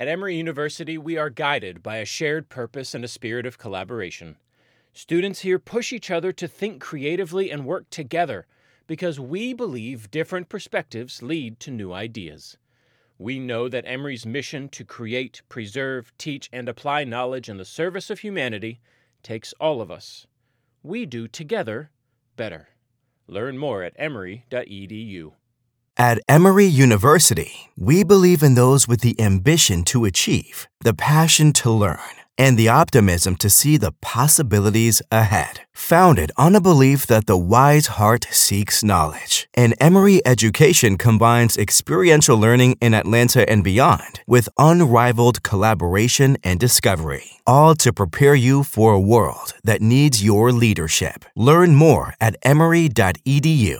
At Emory University, we are guided by a shared purpose and a spirit of collaboration. Students here push each other to think creatively and work together because we believe different perspectives lead to new ideas. We know that Emory's mission to create, preserve, teach, and apply knowledge in the service of humanity takes all of us. We do together better. Learn more at emory.edu. At Emory University, we believe in those with the ambition to achieve, the passion to learn, and the optimism to see the possibilities ahead. Founded on a belief that the wise heart seeks knowledge, and Emory education combines experiential learning in Atlanta and beyond with unrivaled collaboration and discovery, all to prepare you for a world that needs your leadership. Learn more at emory.edu.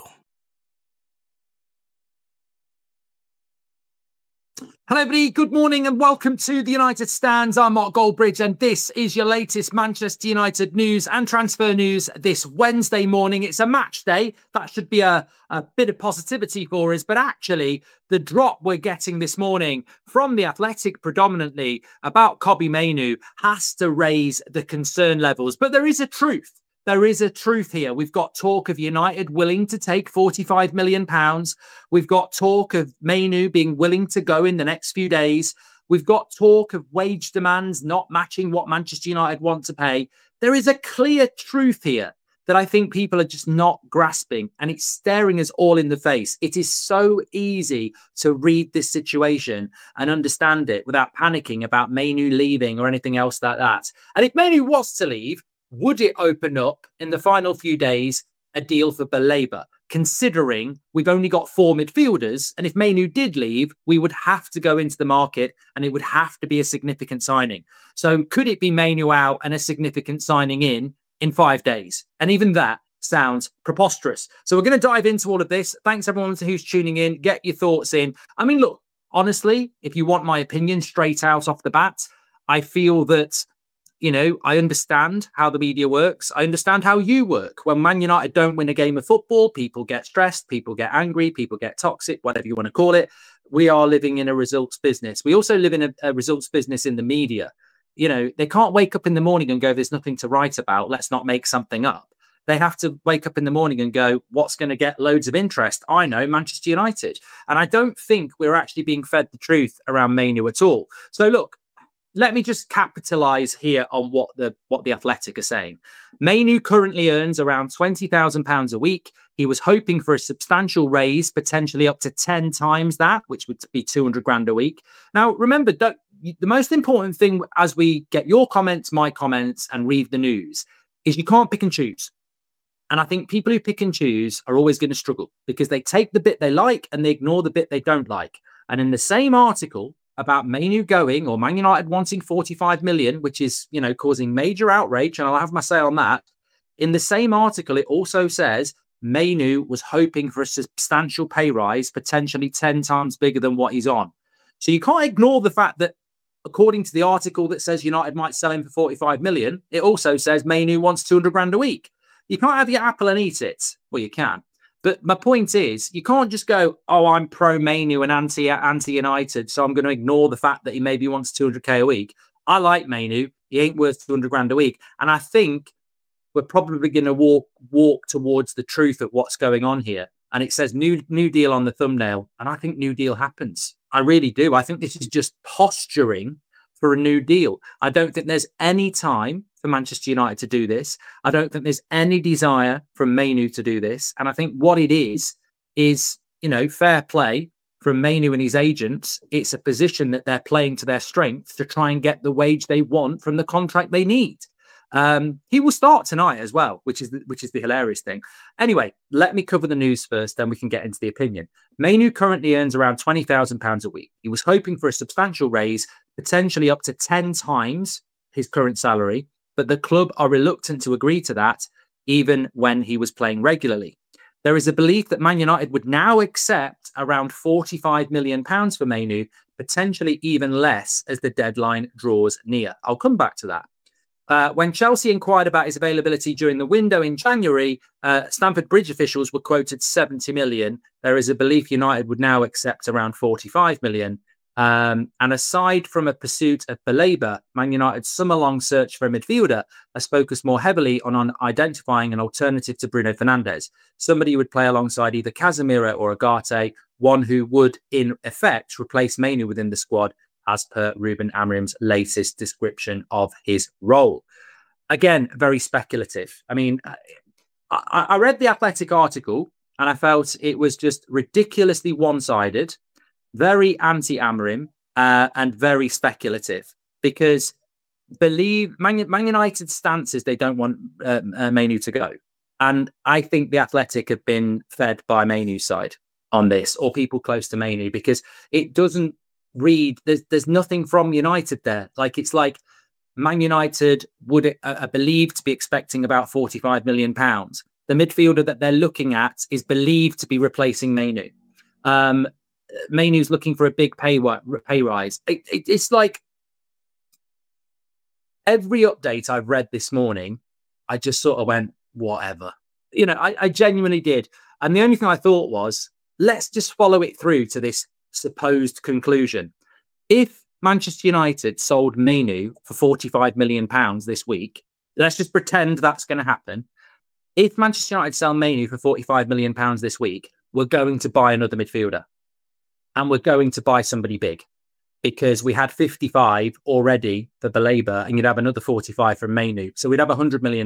Hello, everybody. Good morning and welcome to the United Stands. I'm Mark Goldbridge, and this is your latest Manchester United news and transfer news this Wednesday morning. It's a match day. That should be a bit of positivity for us. But actually, the drop we're getting this morning from The Athletic predominantly about Kobbie Mainoo has to raise the concern levels. But there is a truth. There is a truth here. We've got talk of United willing to take £45 million. We've got talk of Mainoo being willing to go in the next few days. We've got talk of wage demands not matching what Manchester United want to pay. There is a clear truth here that I think people are just not grasping, and it's staring us all in the face. It is so easy to read this situation and understand it without panicking about Mainoo leaving or anything else like that. And if Mainoo was to leave, would it open up in the final few days a deal for Baleba, considering we've only got 4 midfielders? And if Mainoo did leave, we would have to go into the market and it would have to be a significant signing. So could it be Mainoo out and a significant signing in 5 days? And even that sounds preposterous. So we're going to dive into all of this. Thanks everyone who's tuning in. Get your thoughts in. I mean, look, honestly, if you want my opinion straight out off the bat, I feel that I understand how the media works. I understand how you work. When Man United don't win a game of football, people get stressed, people get angry, people get toxic, whatever you want to call it. We are living in a results business. We also live in a results business in the media. They can't wake up in the morning and go, there's nothing to write about. Let's not make something up. They have to wake up in the morning and go, what's going to get loads of interest? I know, Manchester United. And I don't think we're actually being fed the truth around Mainoo at all. So look, let me just capitalise here on what the Athletic are saying. Mainoo currently earns around £20,000 a week. He was hoping for a substantial raise, potentially up to 10 times that, which would be 200 grand a week. Now, remember, the most important thing as we get your comments, my comments, and read the news is you can't pick and choose. And I think people who pick and choose are always going to struggle because they take the bit they like and they ignore the bit they don't like. And in the same article about Mainoo going, or Man United wanting 45 million, which is, causing major outrage, and I'll have my say on that. In the same article, it also says Mainoo was hoping for a substantial pay rise, potentially 10 times bigger than what he's on. So you can't ignore the fact that, according to the article that says United might sell him for 45 million, it also says Mainoo wants 200 grand a week. You can't have your apple and eat it. Well, you can. But my point is, you can't just go, oh, I'm pro Mainoo and anti-United, so I'm going to ignore the fact that he maybe wants 200k a week. I like Mainoo. He ain't worth 200 grand a week. And I think we're probably going to walk towards the truth of what's going on here. And it says new deal on the thumbnail. And I think new deal happens. I really do. I think this is just posturing for a new deal. I don't think there's any time for Manchester United to do this. I don't think there's any desire from Mainoo to do this. And I think what it is, fair play from Mainoo and his agents. It's a position that they're playing to their strength to try and get the wage they want from the contract they need. He will start tonight as well, which is the hilarious thing. Anyway, let me cover the news first, then we can get into the opinion. Mainoo currently earns around £20,000 a week. He was hoping for a substantial raise, potentially up to 10 times his current salary, but the club are reluctant to agree to that, even when he was playing regularly. There is a belief that Man United would now accept around £45 million for Mainoo, potentially even less as the deadline draws near. I'll come back to that. When Chelsea inquired about his availability during the window in January, Stamford Bridge officials were quoted 70 million. There is a belief United would now accept around 45 million. And aside from a pursuit of Baleba, Man United's summer-long search for a midfielder has focused more heavily on identifying an alternative to Bruno Fernandes, somebody who would play alongside either Casemiro or Ugarte, one who would, in effect, replace Mainu within the squad, as per Ruben Amorim's latest description of his role. Again, very speculative. I mean, I read the Athletic article and I felt it was just ridiculously one-sided, very anti-Amorim, and very speculative, because Man United's stance is they don't want Mainu to go. And I think the Athletic have been fed by Mainu's side on this, or people close to Mainu, because it doesn't read, there's nothing from United there. Like, it's like Man United would believed to be expecting about £45 million. The midfielder that they're looking at is believed to be replacing Mainu. Mainu's looking for a big pay rise. It's like every update I've read this morning, I just sort of went, whatever. You know, I genuinely did. And the only thing I thought was, let's just follow it through to this supposed conclusion. If Manchester United sold Mainu for £45 million this week, let's just pretend that's going to happen. If Manchester United sell Mainu for £45 million this week, we're going to buy another midfielder. And we're going to buy somebody big, because we had 55 already for Baleba, and you'd have another 45 from Mainu. So we'd have £100 million.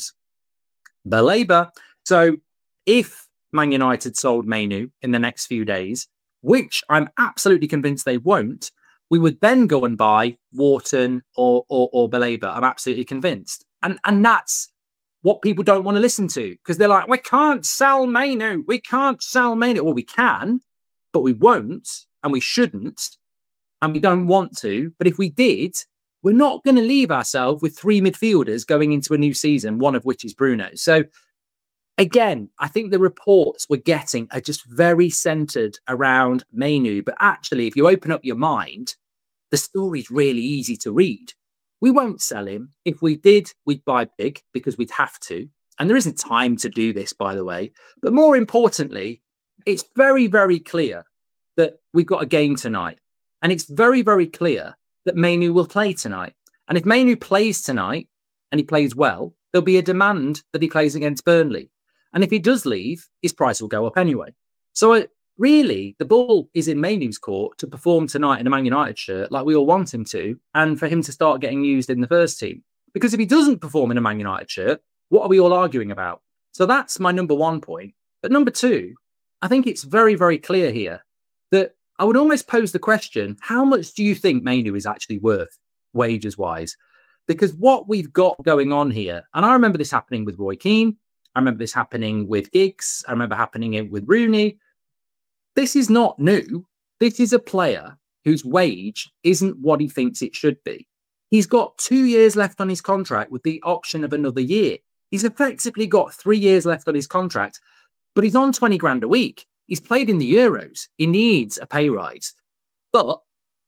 Baleba. So if Man United sold Mainu in the next few days, which I'm absolutely convinced they won't, we would then go and buy Wharton or Baleba. I'm absolutely convinced. And that's what people don't want to listen to, because they're like, we can't sell Mainu. We can't sell Mainu. Well, we can, but we won't, and we shouldn't, and we don't want to. But if we did, we're not going to leave ourselves with three midfielders going into a new season, one of which is Bruno. So again, I think the reports we're getting are just very centered around Mainu. But actually, if you open up your mind, the story's really easy to read. We won't sell him. If we did, we'd buy big, because we'd have to. And there isn't time to do this, by the way. But more importantly, it's very, very clear that we've got a game tonight. And it's very, very clear that Mainu will play tonight. And if Mainu plays tonight and he plays well, there'll be a demand that he plays against Burnley. And if he does leave, his price will go up anyway. So really, the ball is in Mainu's court to perform tonight in a Man United shirt like we all want him to, and for him to start getting used in the first team. Because if he doesn't perform in a Man United shirt, what are we all arguing about? So that's my number one point. But number two, I think it's very, very clear here that I would almost pose the question, how much do you think Mainu is actually worth, wages-wise? Because what we've got going on here, and I remember this happening with Roy Keane, I remember this happening with Giggs, I remember happening with Rooney. This is not new. This is a player whose wage isn't what he thinks it should be. He's got 2 years left on his contract with the option of another year. He's effectively got 3 years left on his contract, but he's on 20 grand a week. He's played in the Euros. He needs a pay rise. But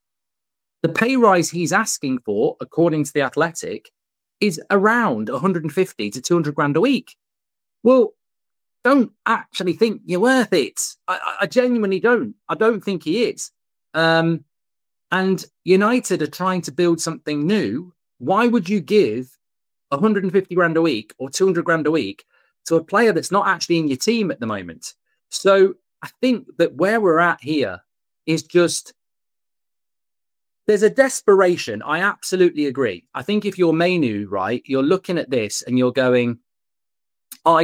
the pay rise he's asking for, according to The Athletic, is around 150 to 200 grand a week. Well, don't actually think you're worth it. I genuinely don't. I don't think he is. And United are trying to build something new. Why would you give 150 grand a week or 200 grand a week to a player that's not actually in your team at the moment? So I think that where we're at here is just, there's a desperation. I absolutely agree. I think if you're Mainu, right, you're looking at this and you're going, I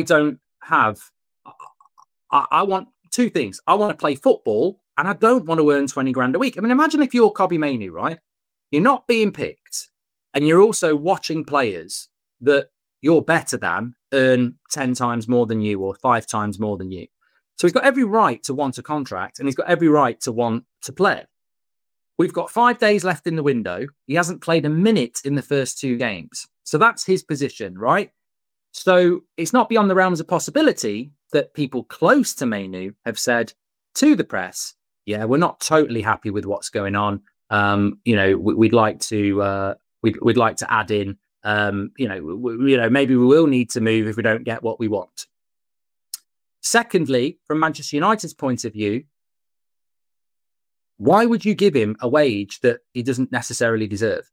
want two things. I want to play football and I don't want to earn 20 grand a week. I mean, imagine if you're Kobbie Mainoo, right? You're not being picked and you're also watching players that you're better than earn 10 times more than you or 5 times more than you. So he's got every right to want a contract and he's got every right to want to play. We've got 5 days left in the window. He hasn't played a minute in the first 2 games. So that's his position, right? So it's not beyond the realms of possibility that people close to Mainoo have said to the press, yeah, we're not totally happy with what's going on. We'd like to add in, maybe we will need to move if we don't get what we want. Secondly, from Manchester United's point of view, Why would you give him a wage that he doesn't necessarily deserve?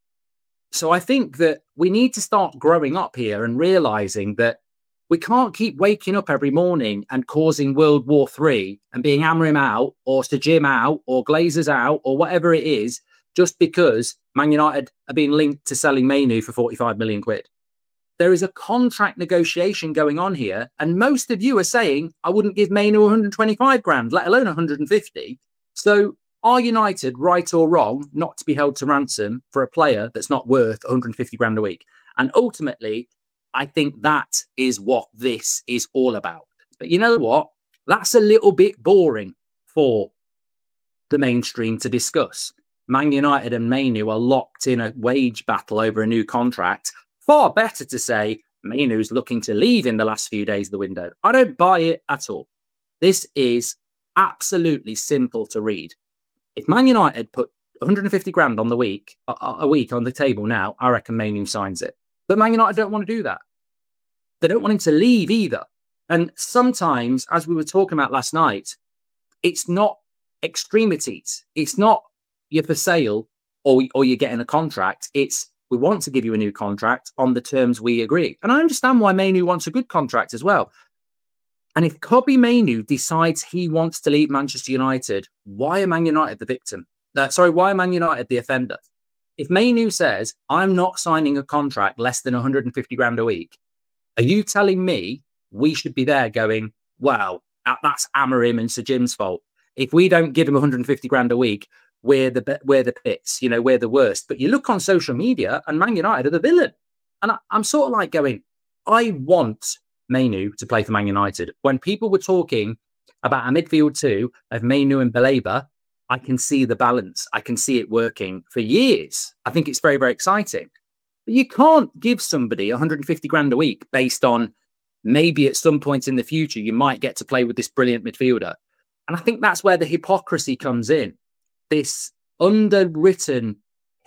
So I think that we need to start growing up here and realizing that we can't keep waking up every morning and causing World War III and being Amrim out or Sir Jim out or Glazers out or whatever it is, just because Man United are being linked to selling Mainu for 45 million quid. There is a contract negotiation going on here. And most of you are saying, I wouldn't give Mainu 125 grand, let alone 150. So are United right or wrong not to be held to ransom for a player that's not worth 150 grand a week? And ultimately, I think that is what this is all about. But you know what? That's a little bit boring for the mainstream to discuss. Man United and Mainu are locked in a wage battle over a new contract. Far better to say Mainu's looking to leave in the last few days of the window. I don't buy it at all. This is absolutely simple to read. If Man United put 150 grand on the week, a week on the table now, I reckon Mainu signs it. But Man United don't want to do that. They don't want him to leave either. And sometimes, as we were talking about last night, it's not extremities. It's not you're for sale or you're getting a contract. It's we want to give you a new contract on the terms we agree. And I understand why Mainu wants a good contract as well. And if Kobbie Mainoo decides he wants to leave Manchester United, why are Man United the victim? Why are Man United the offender? If Mainoo says, I'm not signing a contract less than 150 grand a week, are you telling me we should be there going, wow, that's Amarim and Sir Jim's fault? If we don't give him 150 grand a week, we're the pits, we're the worst. But you look on social media and Man United are the villain. And I'm sort of like going, I want Mainoo to play for Man United. When people were talking about a midfield two of Mainoo and Baleba, I can see the balance. I can see it working for years. I think it's very, very exciting. But you can't give somebody 150 grand a week based on maybe at some point in the future, you might get to play with this brilliant midfielder. And I think that's where the hypocrisy comes in. This underwritten,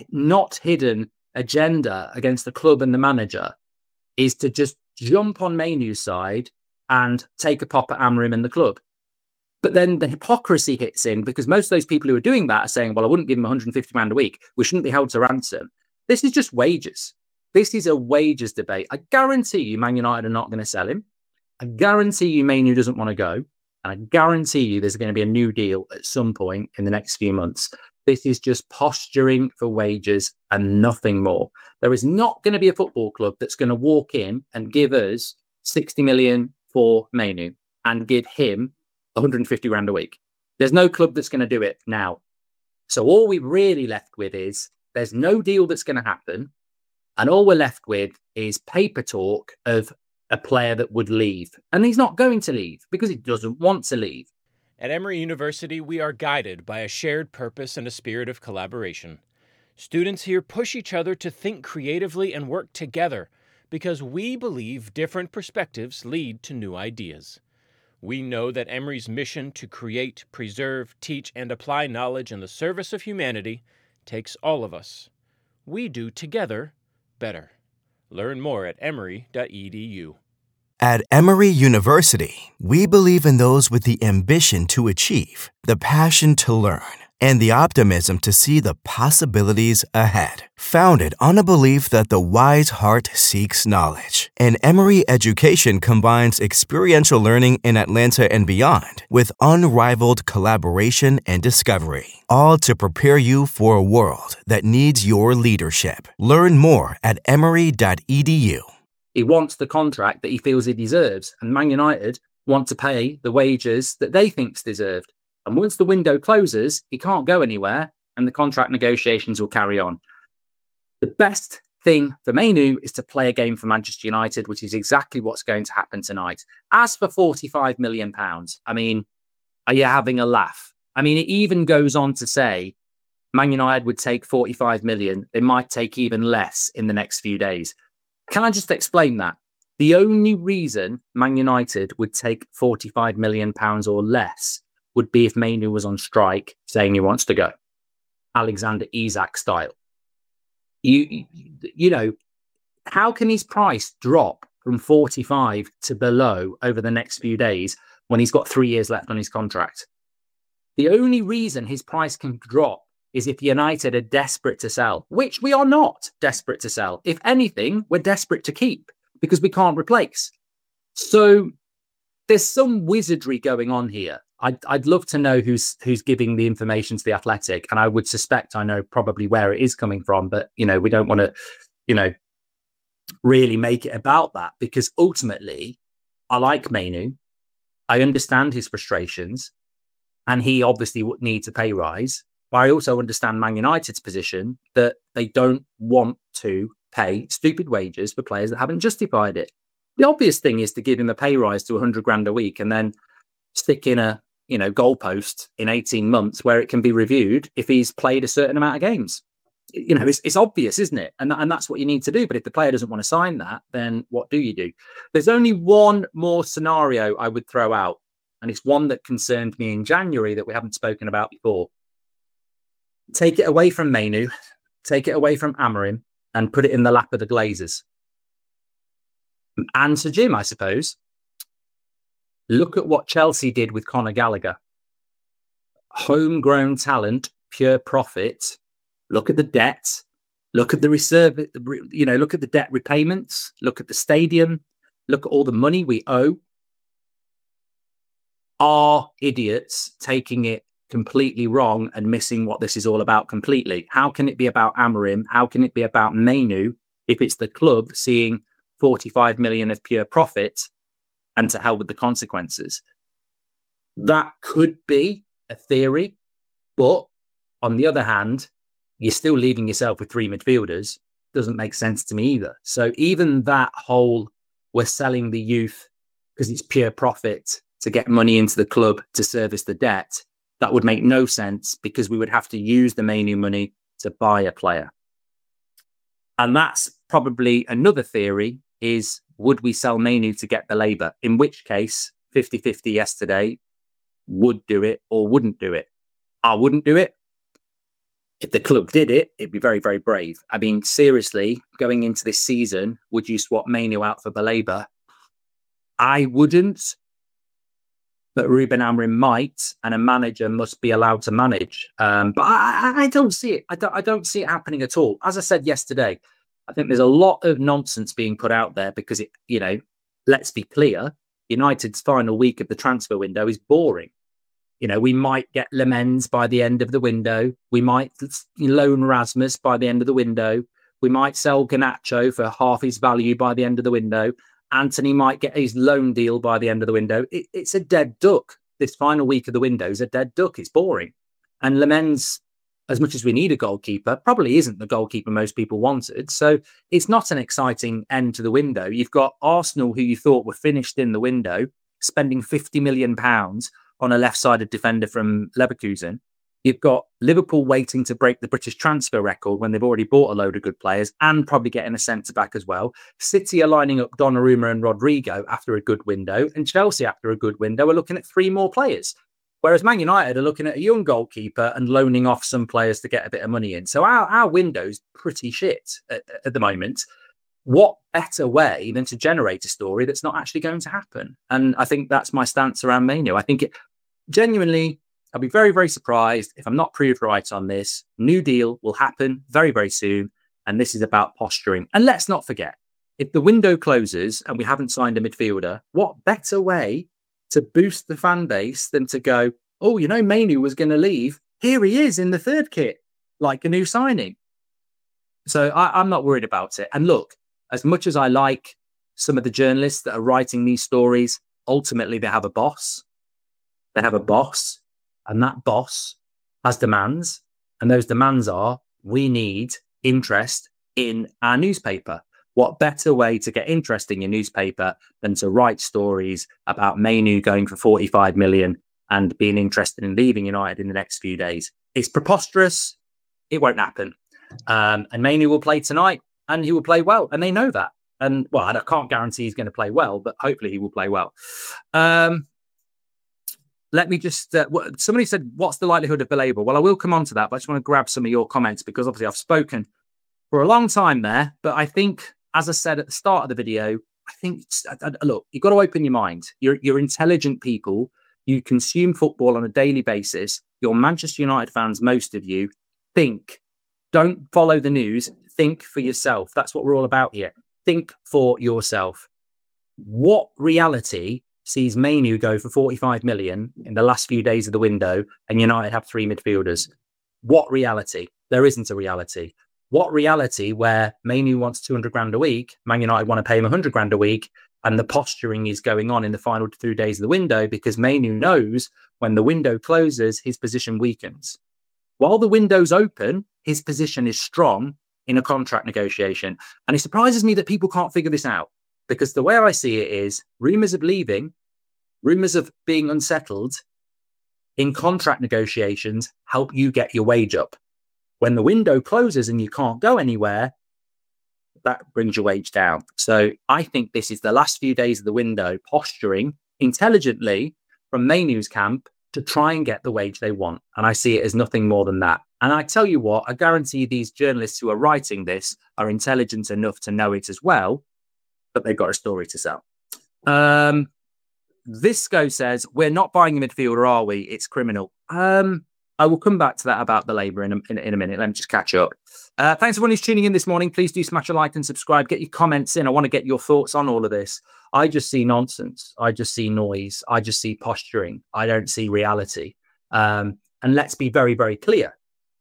not hidden agenda against the club and the manager is to just jump on Mainoo's side and take a pop at Amarim and the club. But then the hypocrisy hits in because most of those people who are doing that are saying, well, I wouldn't give him 150 grand a week. We shouldn't be held to ransom. This is just wages. This is a wages debate. I guarantee you Man United are not going to sell him. I guarantee you Mainoo doesn't want to go. And I guarantee you there's going to be a new deal at some point in the next few months. This is just posturing for wages and nothing more. There is not going to be a football club that's going to walk in and give us 60 million for Mainoo and give him 150 grand a week. There's no club that's going to do it now. So all we're really left with is there's no deal that's going to happen. And all we're left with is paper talk of a player that would leave. And he's not going to leave because he doesn't want to leave. At Emory University, we are guided by a shared purpose and a spirit of collaboration. Students here push each other to think creatively and work together because we believe different perspectives lead to new ideas. We know that Emory's mission to create, preserve, teach, and apply knowledge in the service of humanity takes all of us. We do together better. Learn more at emory.edu. At Emory University, we believe in those with the ambition to achieve, the passion to learn, and the optimism to see the possibilities ahead. Founded on a belief that the wise heart seeks knowledge, and Emory education combines experiential learning in Atlanta and beyond with unrivaled collaboration and discovery, all to prepare you for a world that needs your leadership. Learn more at emory.edu. He wants the contract that he feels he deserves, and Man United want to pay the wages that they think's deserved. And once the window closes, he can't go anywhere, and the contract negotiations will carry on. The best thing for Mainoo is to play a game for Manchester United, which is exactly what's going to happen tonight. As for £45 million, I mean, are you having a laugh? I mean, it even goes on to say Man United would take 45 million. They might take even less in the next few days. Can I just explain that? The only reason Man United would take £45 million or less would be if Mainoo was on strike saying he wants to go. Alexander Isak style. You know, how can his price drop from 45 to below over the next few days when he's got 3 years left on his contract? The only reason his price can drop is if United are desperate to sell, which we are not desperate to sell. If anything, we're desperate to keep because we can't replace. So there's some wizardry going on here. I'd love to know who's giving the information to the Athletic, and I would suspect I know probably where it is coming from, but we don't want to really make it about that, because ultimately I like Mainu. I understand his frustrations, and he obviously needs a pay rise. But I also understand Man United's position that they don't want to pay stupid wages for players that haven't justified it. The obvious thing is to give him a pay rise to 100 grand a week and then stick in a goalpost in 18 months where it can be reviewed if he's played a certain amount of games. It's obvious, isn't it? And that's what you need to do. But if the player doesn't want to sign that, then what do you do? There's only one more scenario I would throw out, and it's one that concerned me in January that we haven't spoken about before. Take it away from Mainu, take it away from Amorim, and put it in the lap of the Glazers. And to Jim, I suppose. Look at what Chelsea did with Conor Gallagher. Homegrown talent, pure profit. Look at the debt. Look at the reserve. Look at the debt repayments. Look at the stadium. Look at all the money we owe. Are idiots taking it completely wrong and missing what this is all about completely? How can it be about Amorim? How can it be about Mainu if it's the club seeing 45 million of pure profit and to hell with the consequences? That could be a theory, but on the other hand, you're still leaving yourself with three midfielders. Doesn't make sense to me either. So even that whole, we're selling the youth because it's pure profit to get money into the club to service the debt, that would make no sense, because we would have to use the Mainu money to buy a player. And that's probably another theory, is would we sell Mainu to get the labour? In which case, 50-50 yesterday, would do it or wouldn't do it. I wouldn't do it. If the club did it, it'd be very, very brave. I mean, seriously, going into this season, would you swap Mainu out for Baleba? I wouldn't. But Ruben Amorim might, and a manager must be allowed to manage. But I don't see it. I don't see it happening at all. As I said yesterday, I think there's a lot of nonsense being put out there because let's be clear, United's final week of the transfer window is boring. We might get Lemens by the end of the window. We might loan Rasmus by the end of the window. We might sell Garnacho for half his value by the end of the window. Anthony might get his loan deal by the end of the window. It's a dead duck. This final week of the window is a dead duck. It's boring. And Lemens, as much as we need a goalkeeper, probably isn't the goalkeeper most people wanted. So it's not an exciting end to the window. You've got Arsenal, who you thought were finished in the window, spending £50 million on a left-sided defender from Leverkusen. You've got Liverpool waiting to break the British transfer record when they've already bought a load of good players and probably getting a centre-back as well. City are lining up Donnarumma and Rodrigo after a good window, and Chelsea, after a good window, are looking at three more players. Whereas Man United are looking at a young goalkeeper and loaning off some players to get a bit of money in. So our window's pretty shit at the moment. What better way than to generate a story that's not actually going to happen? And I think that's my stance around Mainu. I think genuinely, I'll be very, very surprised if I'm not proved right on this. New deal will happen very, very soon. And this is about posturing. And let's not forget, if the window closes and we haven't signed a midfielder, what better way to boost the fan base than to go, oh, Mainu was going to leave. Here he is in the third kit, like a new signing. So I'm not worried about it. And look, as much as I like some of the journalists that are writing these stories, ultimately they have a boss. They have a boss. And that boss has demands. And those demands are, we need interest in our newspaper. What better way to get interest in your newspaper than to write stories about Mainu going for 45 million and being interested in leaving United in the next few days? It's preposterous. It won't happen. And Mainu will play tonight and he will play well. And they know that. And well, I can't guarantee he's going to play well, but hopefully he will play well. Let me just, somebody said, what's the likelihood of Baleba? Well, I will come on to that, but I just want to grab some of your comments because obviously I've spoken for a long time there. But I think, as I said at the start of the video, I think, look, you've got to open your mind. You're intelligent people. You consume football on a daily basis. You're Manchester United fans, most of you. Think. Don't follow the news. Think for yourself. That's what we're all about here. Think for yourself. What reality sees Mainu go for 45 million in the last few days of the window and United have 3 midfielders? What reality? There isn't a reality. What reality where Mainu wants 200 grand a week, Man United want to pay him 100 grand a week, and the posturing is going on in the final 2 days of the window because Mainu knows when the window closes, his position weakens. While the window's open, his position is strong in a contract negotiation. And it surprises me that people can't figure this out, because the way I see it is rumours of leaving, rumours of being unsettled in contract negotiations help you get your wage up. When the window closes and you can't go anywhere, that brings your wage down. So I think this is the last few days of the window posturing intelligently from Mainu's camp to try and get the wage they want. And I see it as nothing more than that. And I tell you what, I guarantee these journalists who are writing this are intelligent enough to know it as well, but they've got a story to sell. Visco says, we're not buying a midfielder, are we? It's criminal. I will come back to that about the Labour in a minute. Let me just catch up. Thanks everyone who's tuning in this morning. Please do smash a like and subscribe. Get your comments in. I want to get your thoughts on all of this. I just see nonsense. I just see noise. I just see posturing. I don't see reality. And let's be very, very clear.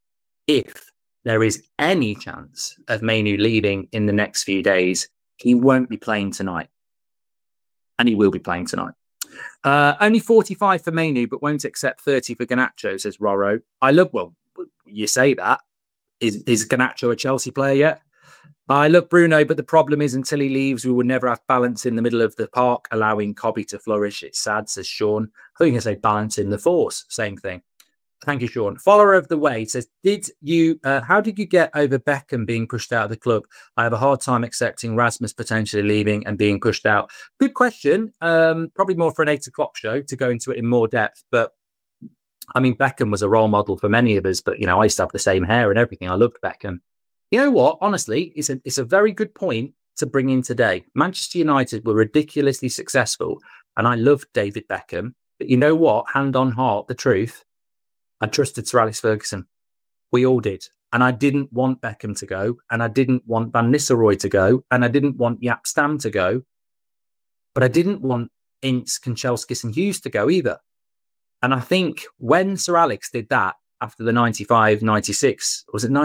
If there is any chance of Mainu leaving in the next few days, he won't be playing tonight. And he will be playing tonight. Only 45 for Mainu, but won't accept 30 for Garnacho, says Roro. Well, you say that. Is Garnacho a Chelsea player yet? I love Bruno, but the problem is until he leaves, we will never have balance in the middle of the park, allowing Cobby to flourish. It's sad, says Sean. I think I say balance in the force. Same thing. Thank you, Sean. Follower of the way says, how did you get over Beckham being pushed out of the club? I have a hard time accepting Rasmus potentially leaving and being pushed out. Good question. Probably more for an 8 o'clock show to go into it in more depth. But I mean, Beckham was a role model for many of us, but I used to have the same hair and everything. I loved Beckham. You know what? Honestly, it's a very good point to bring in today. Manchester United were ridiculously successful and I loved David Beckham. But you know what? Hand on heart, the truth. I trusted Sir Alex Ferguson. We all did. And I didn't want Beckham to go. And I didn't want Van Nistelrooy to go. And I didn't want Jaap Stam to go. But I didn't want Ince, Kanchelskis and Hughes to go either. And I think when Sir Alex did that after the 95-96, was it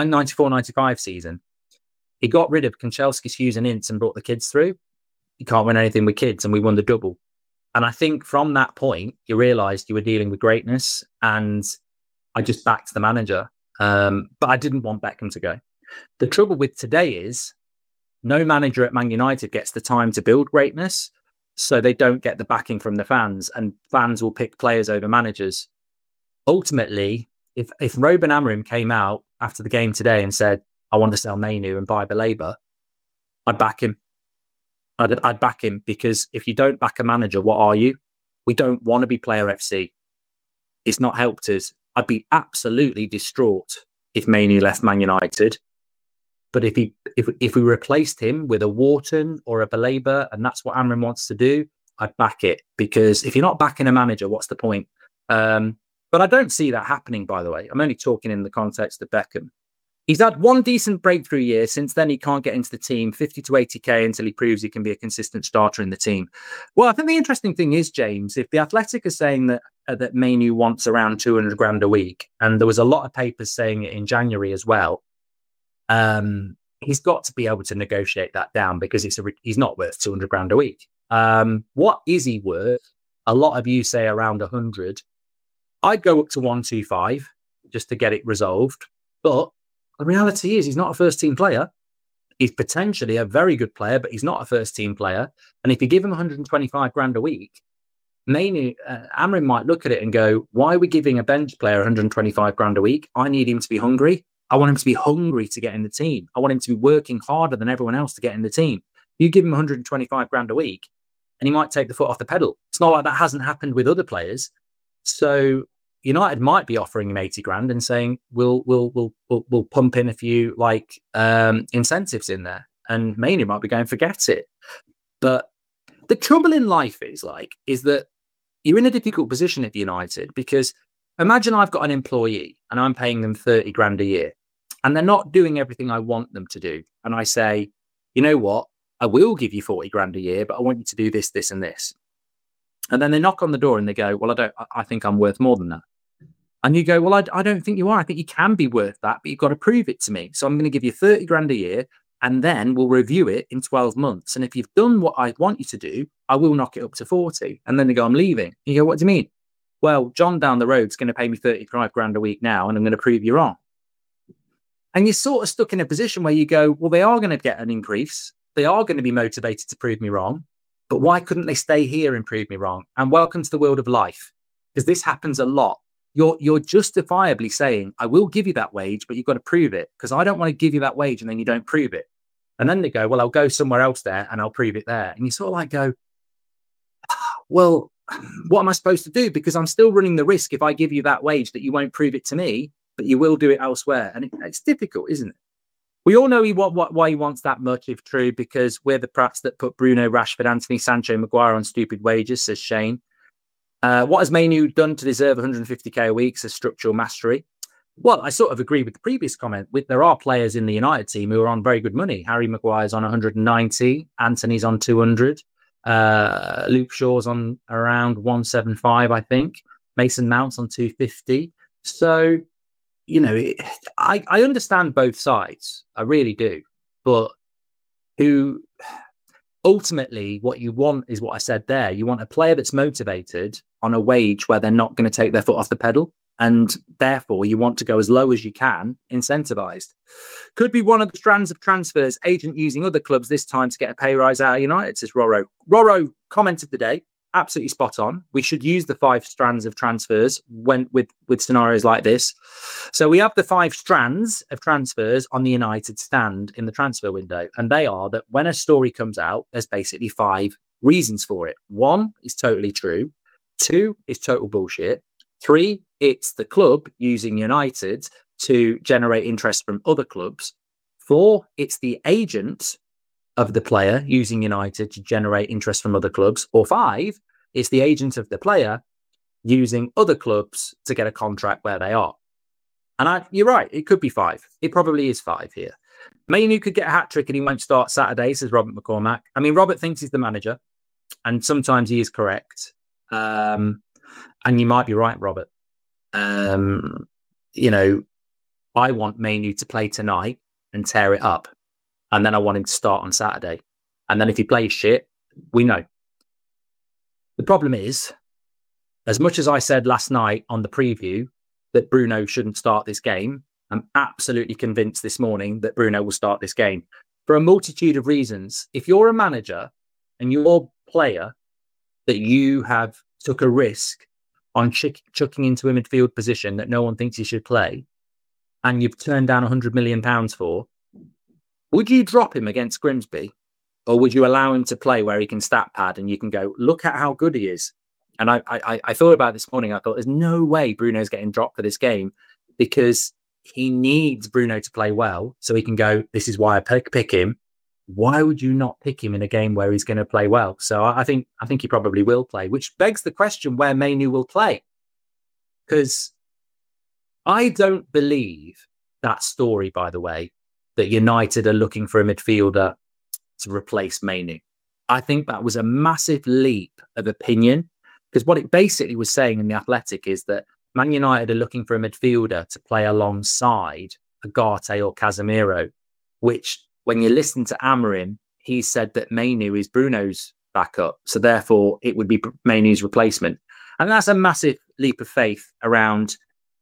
94-95 season, he got rid of Kanchelskis, Hughes and Ince and brought the kids through. You can't win anything with kids. And we won the double. And I think from that point, you realised you were dealing with greatness. And I just backed the manager. But I didn't want Beckham to go. The trouble with today is no manager at Man United gets the time to build greatness. So they don't get the backing from the fans. And fans will pick players over managers. Ultimately, if Ruben Amorim came out after the game today and said, I want to sell Mainu and buy Baleba, I'd back him. I'd back him because if you don't back a manager, what are you? We don't want to be Player FC. It's not helped us. I'd be absolutely distraught if Mainu left Man United. But if we replaced him with a Wharton or a Baleba, and that's what Amorim wants to do, I'd back it. Because if you're not backing a manager, what's the point? But I don't see that happening, by the way. I'm only talking in the context of Beckham. He's had one decent breakthrough year. Since then, he can't get into the team, 50 to 80k until he proves he can be a consistent starter in the team. Well, I think the interesting thing is, James, if the Athletic are saying that Mainu wants around 200 grand a week, and there was a lot of papers saying it in January as well, he's got to be able to negotiate that down because he's not worth 200 grand a week. What is he worth? A lot of you say around 100. I'd go up to 125 just to get it resolved. But the reality is he's not a first team player. He's potentially a very good player, but he's not a first team player. And if you give him 125 grand a week, Amorim might look at it and go, why are we giving a bench player 125 grand a week? I need him to be hungry. I want him to be hungry to get in the team. I want him to be working harder than everyone else to get in the team. You give him 125 grand a week and he might take the foot off the pedal. It's not like that hasn't happened with other players. So United might be offering him 80 grand and saying, we'll pump in a few incentives in there. And Mainu might be going, forget it. But the trouble in life is that you're in a difficult position at United, because imagine I've got an employee and I'm paying them 30 grand a year and they're not doing everything I want them to do. And I say, you know what? I will give you 40 grand a year, but I want you to do this, this, and this. And then they knock on the door and they go, well, I think I'm worth more than that. And you go, well, I don't think you are. I think you can be worth that, but you've got to prove it to me. So I'm going to give you 30 grand a year and then we'll review it in 12 months. And if you've done what I want you to do, I will knock it up to 40. And then they go, I'm leaving. And you go, what do you mean? Well, John down the road is going to pay me 35 grand a week now, and I'm going to prove you wrong. And you're sort of stuck in a position where you go, well, they are going to get an increase. They are going to be motivated to prove me wrong. But why couldn't they stay here and prove me wrong? And welcome to the world of life, because this happens a lot. You're justifiably saying, I will give you that wage, but you've got to prove it, because I don't want to give you that wage and then you don't prove it. And then they go, well, I'll go somewhere else there and I'll prove it there. And you sort of like go, well, what am I supposed to do? Because I'm still running the risk if I give you that wage that you won't prove it to me, but you will do it elsewhere. And it's difficult, isn't it? We all know why he wants that much, if true, because we're the prats that put Bruno, Rashford, Anthony, Sancho, Maguire on stupid wages, says Shane. What has Mainu done to deserve 150k a week? Says Structural Mastery. Well, I sort of agree with the previous comment. There are players in the United team who are on very good money. Harry Maguire's on 190. Anthony's on 200. Luke Shaw's on around 175, I think. Mason Mount's on 250. So, you know, I understand both sides. I really do. But ultimately, what you want is what I said there. You want a player that's motivated on a wage where they're not going to take their foot off the pedal. And therefore, you want to go as low as you can, incentivized. Could be one of the strands of transfers, agent using other clubs this time to get a pay rise out of United, says Roro. Roro, comment of the day, absolutely spot on. We should use the 5 strands of transfers when with scenarios like this. So we have the 5 strands of transfers on the United stand in the transfer window. And they are that when a story comes out, there's basically 5 reasons for it. 1 is totally true. 2 is total bullshit. 3, it's the club using United to generate interest from other clubs. 4, it's the agent of the player using United to generate interest from other clubs. Or 5, it's the agent of the player using other clubs to get a contract where they are. And you're right, it could be 5. It probably is 5 here. Mainu could get a hat-trick and he won't start Saturday, says Robert McCormack. I mean, Robert thinks he's the manager, and sometimes he is correct. And you might be right, Robert. You know, I want Mainu to play tonight and tear it up. And then I want him to start on Saturday. And then if he plays shit, we know. The problem is, as much as I said last night on the preview that Bruno shouldn't start this game, I'm absolutely convinced this morning that Bruno will start this game for a multitude of reasons. If you're a manager and your player that you have took a risk on chucking into a midfield position that no one thinks he should play, and you've turned down £100 million for, would you drop him against Grimsby? Or would you allow him to play where he can stat pad and you can go, look at how good he is? And I thought about this morning. I thought there's no way Bruno's getting dropped for this game, because he needs Bruno to play well so he can go, this is why I pick him. Why would you not pick him in a game where he's going to play well? So I think he probably will play, which begs the question where Mainu will play. Because I don't believe that story, by the way, that United are looking for a midfielder to replace Mainu. I think that was a massive leap of opinion, because what it basically was saying in The Athletic is that Man United are looking for a midfielder to play alongside Agate or Casemiro, which, when you listen to Amorim, he said that Mainu is Bruno's backup. So therefore, it would be Mainu's replacement. And that's a massive leap of faith around,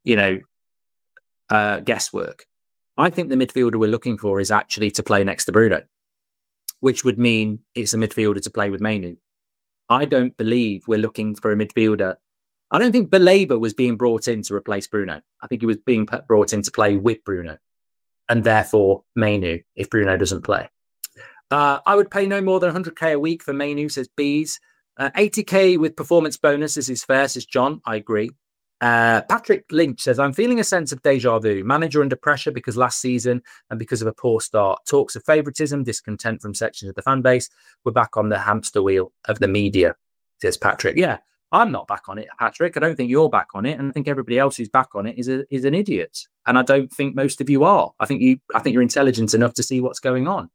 guesswork. I think the midfielder we're looking for is actually to play next to Bruno, which would mean it's a midfielder to play with Mainu. I don't believe we're looking for a midfielder. I don't think Baleba was being brought in to replace Bruno. I think he was being brought in to play with Bruno, and therefore Mainu if Bruno doesn't play. I would pay no more than 100k a week for Mainu, says Bees. 80k with performance bonuses is fair, says John. I agree. Patrick Lynch says, I'm feeling a sense of deja vu. Manager under pressure because last season and because of a poor start. Talks of favouritism, discontent from sections of the fan base. We're back on the hamster wheel of the media, says Patrick. Yeah, I'm not back on it, Patrick. I don't think you're back on it, and I think everybody else who's back on it is an idiot. And I don't think most of you are. I think you're intelligent enough to see what's going on.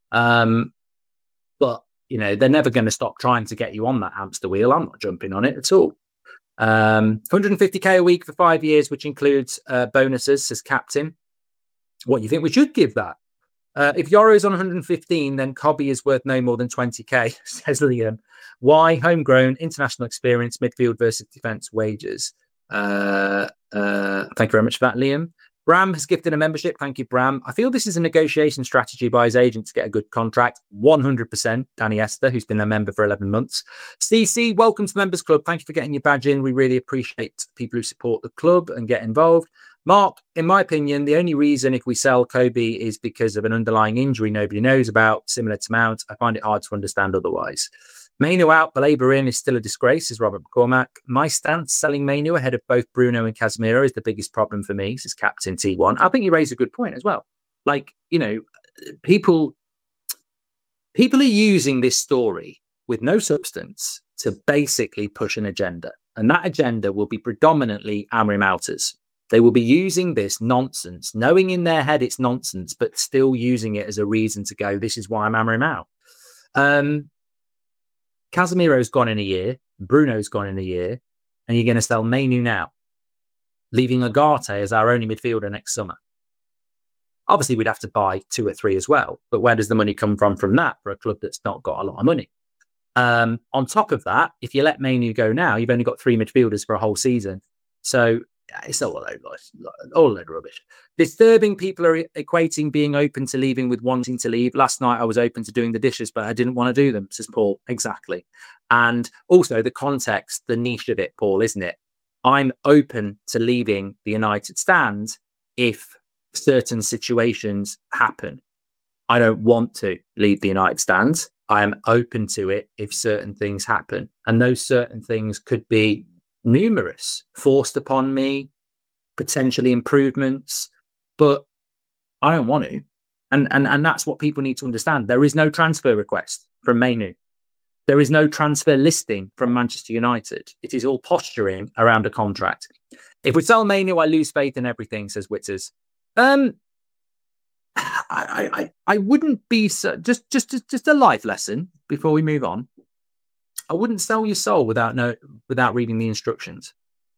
But they're never going to stop trying to get you on that hamster wheel. I'm not jumping on it at all. 150k a week for 5 years, which includes bonuses, says Captain. What do you think we should give that? If Yoro is on 115, then Cobby is worth no more than 20k, says Liam. Why? Homegrown, international experience, midfield versus defence, wages. Thank you very much for that, Liam. Bram has gifted a membership. Thank you, Bram. I feel this is a negotiation strategy by his agent to get a good contract. 100%. Danny Esther, who's been a member for 11 months. CC, welcome to the Members Club. Thank you for getting your badge in. We really appreciate people who support the club and get involved. Mark, in my opinion, the only reason if we sell Kobe is because of an underlying injury nobody knows about, similar to Mount. I find it hard to understand otherwise. Mainu out, Belaber in is still a disgrace, says Robert McCormack. My stance, selling Mainu ahead of both Bruno and Casemiro is the biggest problem for me, says Captain T1. I think you raise a good point as well. People are using this story with no substance to basically push an agenda. And that agenda will be predominantly Amorim outers. They will be using this nonsense, knowing in their head it's nonsense, but still using it as a reason to go, this is why I'm Amorim out. Casemiro's gone in a year, Bruno's gone in a year, and you're going to sell Mainu now, leaving Agarte as our only midfielder next summer. Obviously, we'd have to buy 2 or 3 as well, but where does the money come from that for a club that's not got a lot of money? On top of that, if you let Mainu go now, you've only got 3 midfielders for a whole season. So it's all a load of rubbish. Disturbing people are equating being open to leaving with wanting to leave. Last night I was open to doing the dishes, but I didn't want to do them, says Paul. Exactly. And also the context, the niche of it, Paul, isn't it? I'm open to leaving the United Stand if certain situations happen. I don't want to leave the United Stand. I am open to it if certain things happen. And those certain things could be numerous, forced upon me, potentially improvements, but I don't want to. And that's what people need to understand. There is no transfer request from Mainu. There is no transfer listing from Manchester United. It is all posturing around a contract. If we sell Mainu, I lose faith in everything, says Witters. I wouldn't be so, just a life lesson before we move on. I wouldn't sell your soul without reading the instructions.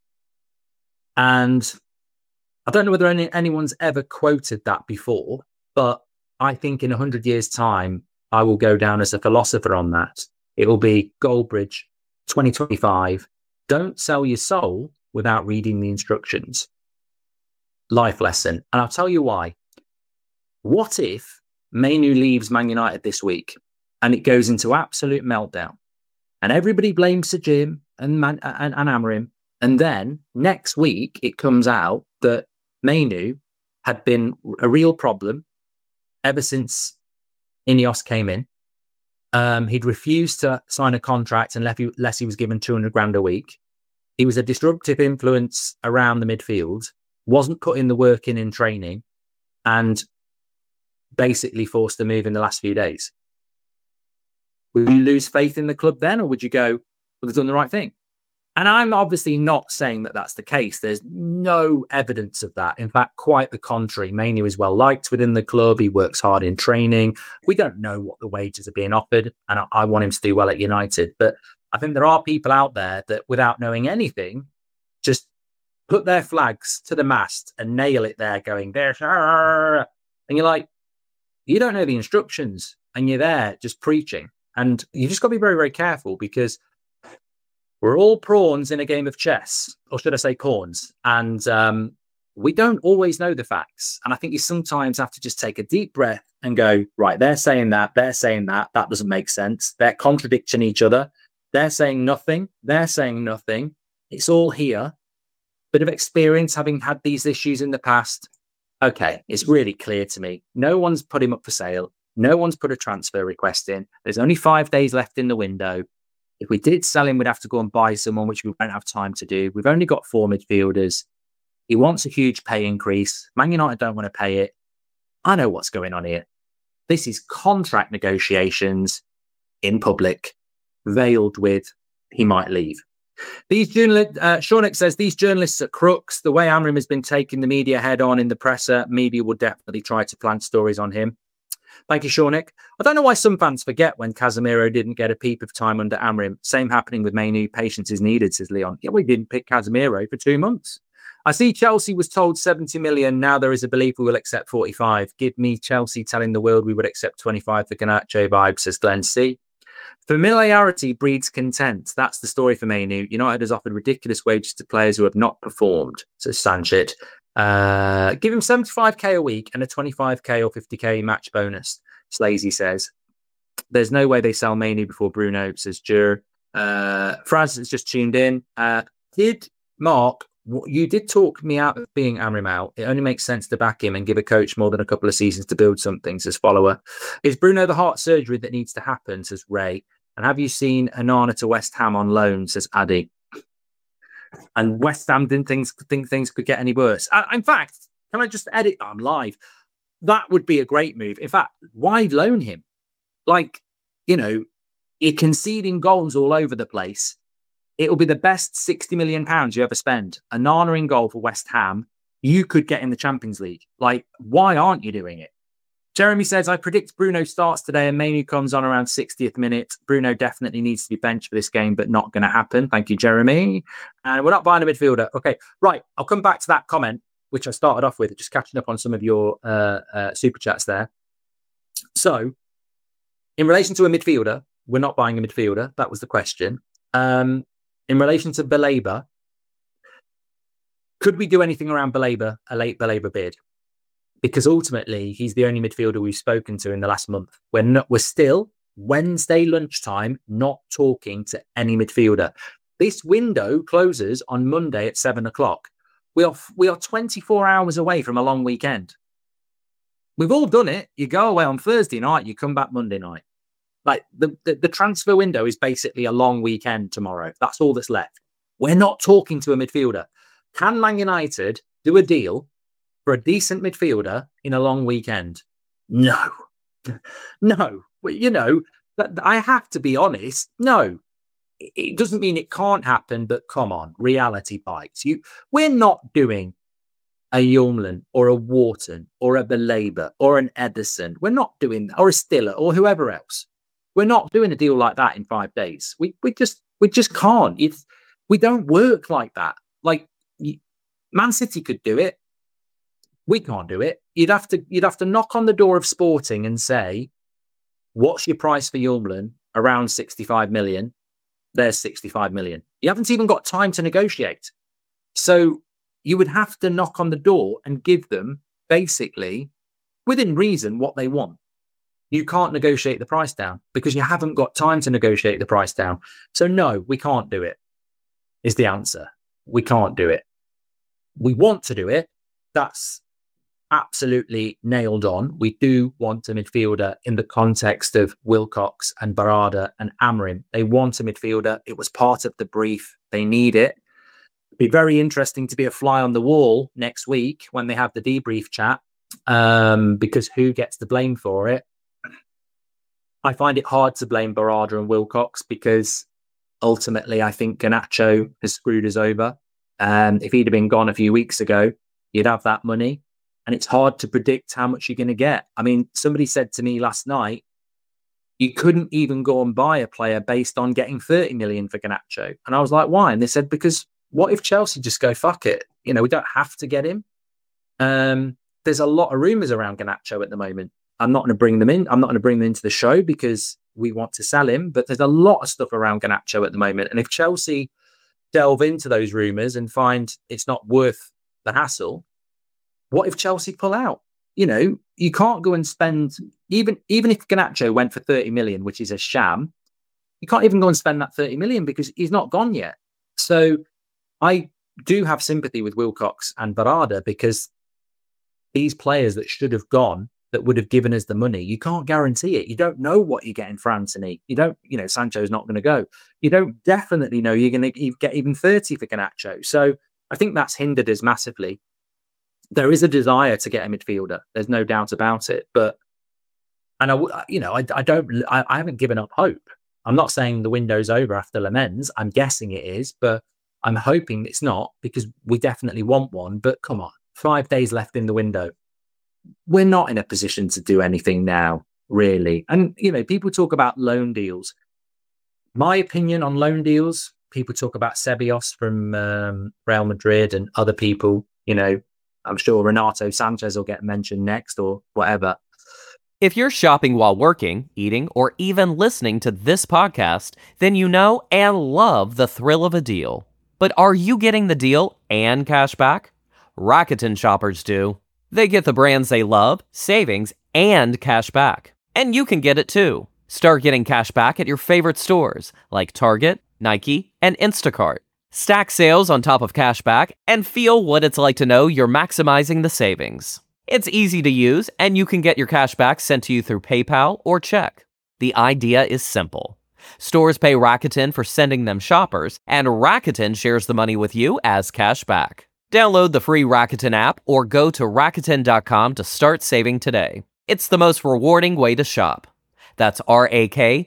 And I don't know whether anyone's ever quoted that before, but I think in 100 years' time, I will go down as a philosopher on that. It will be Goldbridge 2025. Don't sell your soul without reading the instructions. Life lesson. And I'll tell you why. What if Mainu leaves Man United this week and it goes into absolute meltdown? And everybody blames Sir Jim and Amorim. And then next week, it comes out that Mainu had been a real problem ever since Ineos came in. He'd refused to sign a contract unless he was given 200 grand a week. He was a disruptive influence around the midfield, wasn't putting the work in training, and basically forced to move in the last few days. Would you lose faith in the club then, or would you go, well, they've done the right thing? And I'm obviously not saying that that's the case. There's no evidence of that. In fact, quite the contrary. Mainu is well liked within the club. He works hard in training. We don't know what the wages are being offered, and I want him to do well at United. But I think there are people out there that, without knowing anything, just put their flags to the mast and nail it there, going, there's, and you're like, you don't know the instructions, and you're there just preaching. And you just got to be very, very careful, because we're all prawns in a game of chess, or should I say pawns? And we don't always know the facts. And I think you sometimes have to just take a deep breath and go, right, they're saying that, that doesn't make sense. They're contradicting each other. They're saying nothing. They're saying nothing. It's all here. Bit of experience having had these issues in the past. Okay, it's really clear to me. No one's put him up for sale. No one's put a transfer request in. There's only 5 days left in the window. If we did sell him, we'd have to go and buy someone, which we won't have time to do. We've only got 4 midfielders. He wants a huge pay increase. Man United don't want to pay it. I know what's going on here. This is contract negotiations in public, veiled with he might leave. These journalists, Shaunik says, these journalists are crooks. The way Amrim has been taking the media head on in the presser, media will definitely try to plant stories on him. Thank you, Shaunik. I don't know why some fans forget when Casemiro didn't get a peep of time under Amrim. Same happening with Mainu. Patience is needed, says Leon. Yeah, we didn't pick Casemiro for 2 months. I see Chelsea was told 70 million. Now there is a belief we will accept 45. Give me Chelsea telling the world we would accept 25 for Garnacho vibe, says Glenn C. Familiarity breeds content. That's the story for Mainu. United has offered ridiculous wages to players who have not performed, says Sanchit. Give him 75k a week and a 25k or 50k match bonus, Slazy says. There's no way they sell Mainu before Bruno, says Jur. Francis has just tuned in. Mark, you did talk me out of being Amrim out. It only makes sense to back him and give a coach more than a couple of seasons to build something, says Follower. Is Bruno the heart surgery that needs to happen, says Ray. And have you seen Onana to West Ham on loan, says Addy. And West Ham didn't think things could get any worse. In fact, can I just edit? I'm live. That would be a great move. In fact, why loan him? You're conceding goals all over the place. It'll be the best £60 million you ever spend. Onana in goal for West Ham. You could get in the Champions League. Why aren't you doing it? Jeremy says, I predict Bruno starts today and Mainu comes on around 60th minute. Bruno definitely needs to be benched for this game, but not going to happen. Thank you, Jeremy. And we're not buying a midfielder. Okay, right. I'll come back to that comment, which I started off with, just catching up on some of your super chats there. So, in relation to a midfielder, we're not buying a midfielder. That was the question. In relation to Baleba, could we do anything around Baleba, a late Baleba bid? Because ultimately, he's the only midfielder we've spoken to in the last month. We're still, Wednesday lunchtime, not talking to any midfielder. This window closes on Monday at 7 o'clock. We are 24 hours away from a long weekend. We've all done it. You go away on Thursday night, you come back Monday night. The transfer window is basically a long weekend tomorrow. That's all that's left. We're not talking to a midfielder. Can Man United do a deal for a decent midfielder in a long weekend? No. I have to be honest. No. It doesn't mean it can't happen, but come on, reality bites. We're not doing a Yulman or a Wharton or a Baleba or an Ederson. We're not doing, or a Stiller or whoever else. We're not doing a deal like that in 5 days. We just can't. We don't work like that. Man City could do it. We can't do it. You'd have to knock on the door of Sporting and say, what's your price for Yulman? Around 65 million. There's 65 million. You haven't even got time to negotiate. So you would have to knock on the door and give them, basically, within reason, what they want. You can't negotiate the price down because you haven't got time to negotiate the price down. So no, we can't do it, is the answer. We can't do it. We want to do it. That's absolutely nailed on. We do want a midfielder in the context of Wilcox and Barada and Amrim. They want a midfielder. It was part of the brief. They need it. It'd be very interesting to be a fly on the wall next week when they have the debrief chat, because who gets the blame for it? I find it hard to blame Barada and Wilcox because ultimately I think Garnacho has screwed us over. If he'd have been gone a few weeks ago, you'd have that money. And it's hard to predict how much you're going to get. I mean, somebody said to me last night, you couldn't even go and buy a player based on getting 30 million for Garnacho. And I was like, why? And they said, because what if Chelsea just go, fuck it? We don't have to get him. There's a lot of rumours around Garnacho at the moment. I'm not going to bring them in. I'm not going to bring them into the show because we want to sell him. But there's a lot of stuff around Garnacho at the moment. And if Chelsea delve into those rumours and find it's not worth the hassle, what if Chelsea pull out? You can't go and spend, even if Garnacho went for 30 million, which is a sham, you can't even go and spend that 30 million because he's not gone yet. So I do have sympathy with Wilcox and Barada because these players that should have gone, that would have given us the money, you can't guarantee it. You don't know what you're getting for Anthony. You don't, Sancho's not going to go. You don't definitely know you're going to get even 30 for Garnacho. So I think that's hindered us massively. There is a desire to get a midfielder. There's no doubt about it. But, and I haven't given up hope. I'm not saying the window's over after Le Mans. I'm guessing it is, but I'm hoping it's not, because we definitely want one. But come on, 5 days left in the window. We're not in a position to do anything now, really. And, people talk about loan deals. My opinion on loan deals, people talk about Ceballos from Real Madrid and other people. I'm sure Renato Sanchez will get mentioned next or whatever. If you're shopping while working, eating, or even listening to this podcast, then you know and love the thrill of a deal. But are you getting the deal and cash back? Rakuten shoppers do. They get the brands they love, savings, and cash back. And you can get it too. Start getting cash back at your favorite stores like Target, Nike, and Instacart. Stack sales on top of cash back and feel what it's like to know you're maximizing the savings. It's easy to use, and you can get your cash back sent to you through PayPal or check. The idea is simple. Stores pay Rakuten for sending them shoppers, and Rakuten shares the money with you as cash back. Download the free Rakuten app or go to Rakuten.com to start saving today. It's the most rewarding way to shop. That's Rakuten,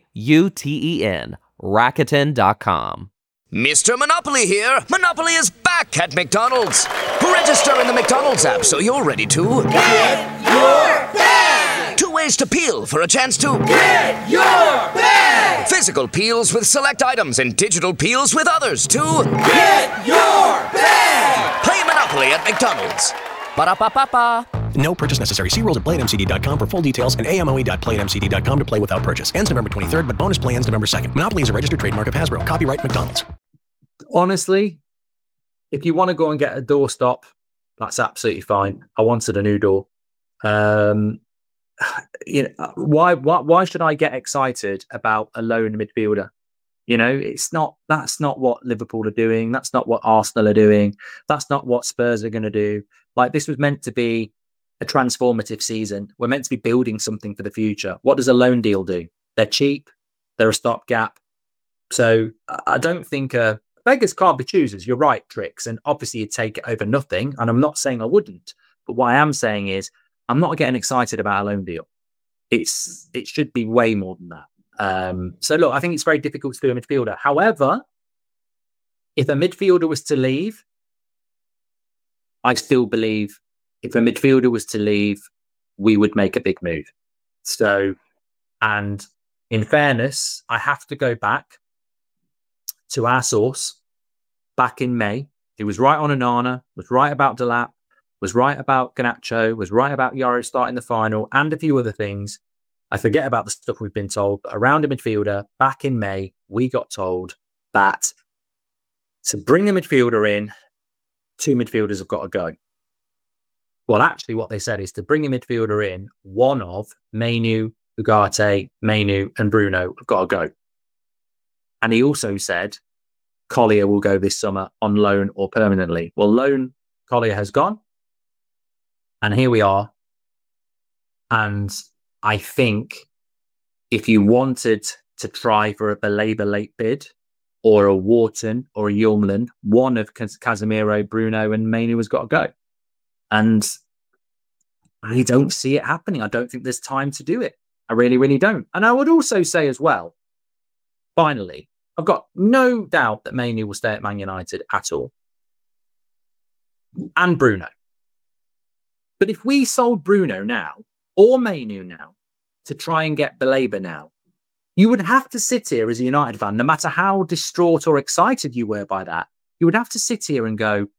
Rakuten.com. Mr. Monopoly here. Monopoly is back at McDonald's. Register in the McDonald's app so you're ready to get your bag. 2 ways to peel for a chance to get your bag. Physical peels with select items and digital peels with others to get your bag. Play Monopoly at McDonald's. Ba-da-ba-ba-ba. No purchase necessary. See rules at playatmcd.com for full details and amoe.playatmcd.com to play without purchase. Ends November 23rd, but bonus play ends November 2nd. Monopoly is a registered trademark of Hasbro. Copyright McDonald's. Honestly, if you want to go and get a doorstop, that's absolutely fine. I wanted a new door. Why should I get excited about a lone midfielder? That's not what Liverpool are doing. That's not what Arsenal are doing. That's not what Spurs are going to do. Like, this was meant to be a transformative season. We're meant to be building something for the future. What does a loan deal do? They're cheap. They're a stopgap. So I don't think beggars can't be choosers. You're right, Tricks. And obviously you'd take it over nothing. And I'm not saying I wouldn't. But what I am saying is I'm not getting excited about a loan deal. It should be way more than that. So look, I think it's very difficult to do a midfielder. However, if a midfielder was to leave, I still believe if a midfielder was to leave, we would make a big move. So, and in fairness, I have to go back to our source back in May. He was right on Onana, was right about Delap, was right about Garnacho, was right about Yoro starting the final, and a few other things. I forget about the stuff we've been told, but around a midfielder, back in May, we got told that to bring a midfielder in, 2 midfielders have got to go. Well, actually, what they said is to bring a midfielder in, one of Mainu, Ugarte, Mainu, and Bruno have got to go. And he also said Collier will go this summer on loan or permanently. Well, loan Collier has gone. And here we are. And I think if you wanted to try for a Baleba late bid or a Wharton or a Yulmland, one of Casemiro, Bruno and Mainu has got to go. And I don't see it happening. I don't think there's time to do it. I really, really don't. And I would also say as well, finally, I've got no doubt that Mainu will stay at Man United at all. And Bruno. But if we sold Bruno now, or Mainu now, to try and get Baleba now, you would have to sit here as a United fan, no matter how distraught or excited you were by that, you would have to sit here and go,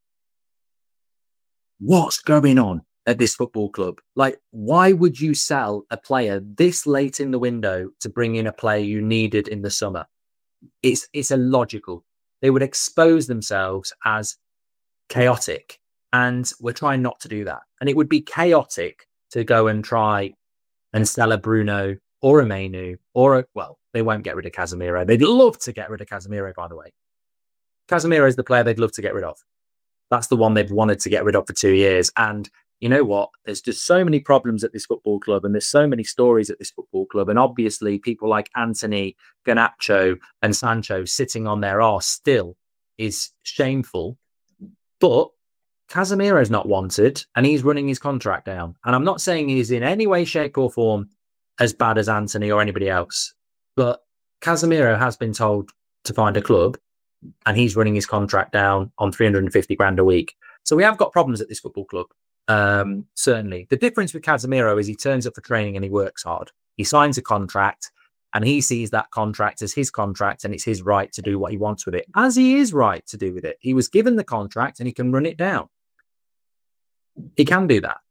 what's going on at this football club? Like, why would you sell a player this late in the window to bring in a player you needed in the summer? It's illogical. They would expose themselves as chaotic, and we're trying not to do that. And it would be chaotic to go and try and sell a Bruno or a Mainu well, they won't get rid of Casemiro. They'd love to get rid of Casemiro, by the way. Casemiro is the player they'd love to get rid of. That's the one they've wanted to get rid of for 2 years. And you know what? There's just so many problems at this football club, and there's so many stories at this football club. And obviously people like Anthony, Garnacho and Sancho sitting on their arse still is shameful. But Casemiro's not wanted, and he's running his contract down. And I'm not saying he's in any way, shape or form as bad as Anthony or anybody else. But Casemiro has been told to find a club, and he's running his contract down on 350 grand a week. So we have got problems at this football club. Certainly. The difference with Casemiro is he turns up for training and he works hard. He signs a contract and he sees that contract as his contract, and it's his right to do what he wants with it, as he is right to do with it. He was given the contract and he can run it down. He can do that.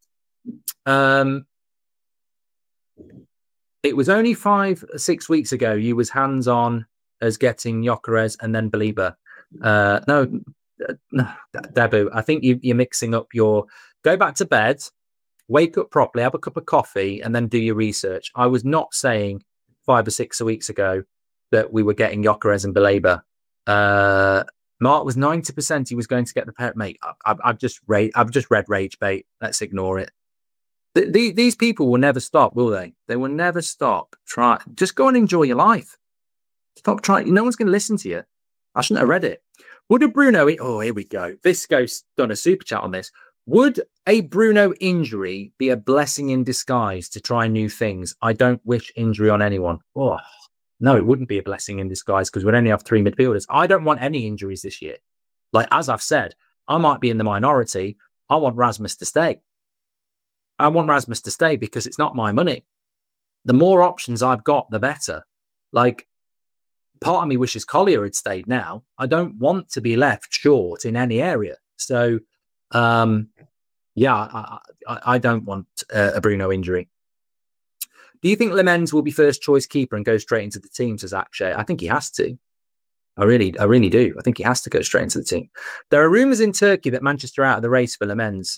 It was only 5-6 weeks ago you was hands-on as getting Gyökeres and then Belieber. No, Debu, I think you're mixing up your... Go back to bed, wake up properly, have a cup of coffee, and then do your research. I was not saying 5 or 6 weeks ago that we were getting Gyökeres and Belieber. Mark was 90% he was going to get the pair. Mate, I've just read rage bait. Let's ignore it. These people will never stop, will they? They will never stop. Just go and enjoy your life. Stop trying. No one's going to listen to you. I shouldn't have read it. Would a Bruno... Oh, here we go. Visco's done a super chat on this. Would a Bruno injury be a blessing in disguise to try new things? I don't wish injury on anyone. Oh, no, it wouldn't be a blessing in disguise because we'd only have 3 midfielders. I don't want any injuries this year. Like, as I've said, I might be in the minority. I want Rasmus to stay. I want Rasmus to stay because it's not my money. The more options I've got, the better. Like, part of me wishes Collier had stayed now. I don't want to be left short in any area. So, I don't want a Bruno injury. Do you think Lemens will be first choice keeper and go straight into the team, says Akshay? I think he has to. I really do. I think he has to go straight into the team. There are rumours in Turkey that Manchester are out of the race for Lemens.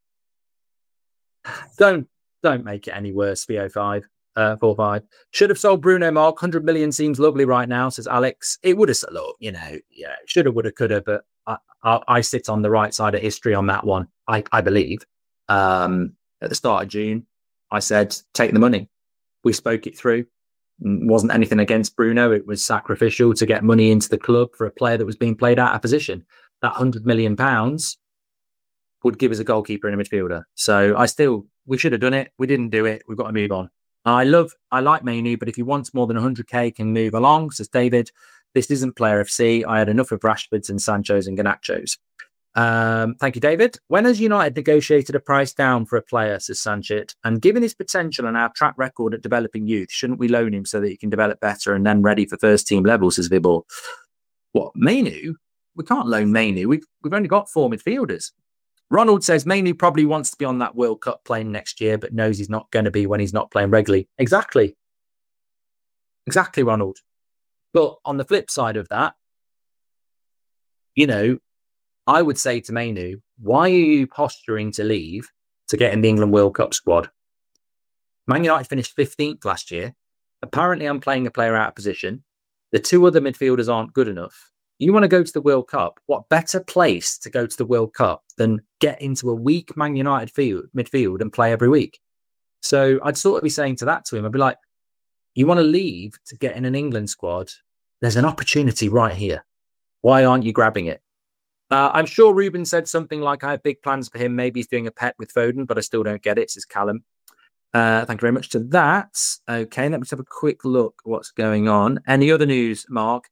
Don't make it any worse, VO5. 4-5. Should have sold Bruno, Mark. 100 million seems lovely right now, says Alex. It would have, look, should have, would have, could have, but I sit on the right side of history on that one, I believe. At the start of June, I said, take the money. We spoke it through. It wasn't anything against Bruno. It was sacrificial to get money into the club for a player that was being played out of position. That £100 million would give us a goalkeeper and a midfielder. So we should have done it. We didn't do it. We've got to move on. I like Mainoo, but if he wants more than 100k, can move along, says David. This isn't Player FC. I had enough of Rashfords and Sanchos and Garnachos. Thank you, David. When has United negotiated a price down for a player, says Sanchit? And given his potential and our track record at developing youth, shouldn't we loan him so that he can develop better and then ready for first team level, says Vibble? What, Mainoo? We can't loan Mainoo. We've only got 4 midfielders. Ronald says Mainoo probably wants to be on that World Cup playing next year, but knows he's not going to be when he's not playing regularly. Exactly, Ronald. But on the flip side of that, I would say to Mainoo, why are you posturing to leave to get in the England World Cup squad? Man United finished 15th last year. Apparently, I'm playing a player out of position. The 2 other midfielders aren't good enough. You want to go to the World Cup? What better place to go to the World Cup than get into a weak Man United midfield and play every week? So I'd sort of be saying to him, I'd be like, you want to leave to get in an England squad? There's an opportunity right here. Why aren't you grabbing it? I'm sure Ruben said something like, I have big plans for him. Maybe he's doing a pet with Foden, but I still don't get it, says Callum. Thank you very much to that. Okay, let me just have a quick look what's going on. Any other news, Mark?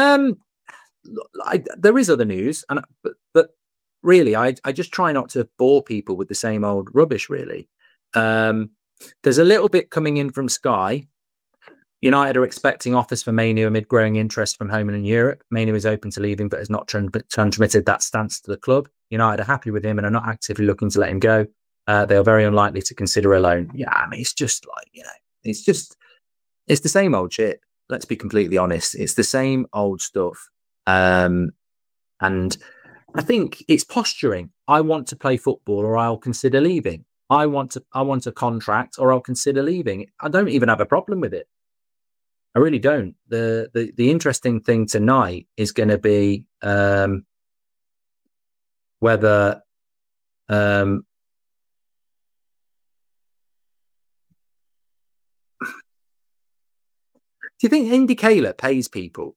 There is other news, but really, I just try not to bore people with the same old rubbish, really. There's a little bit coming in from Sky. United are expecting offers for Mainoo amid growing interest from home and in Europe. Mainoo is open to leaving, but has not transmitted that stance to the club. United are happy with him and are not actively looking to let him go. They are very unlikely to consider a loan. Yeah, I mean, it's just like, it's the same old shit. Let's be completely honest. It's the same old stuff. And I think it's posturing. I want to play football or I'll consider leaving. I want a contract or I'll consider leaving. I don't even have a problem with it. I really don't. The interesting thing tonight is going to be whether do you think Indy Kaler pays people?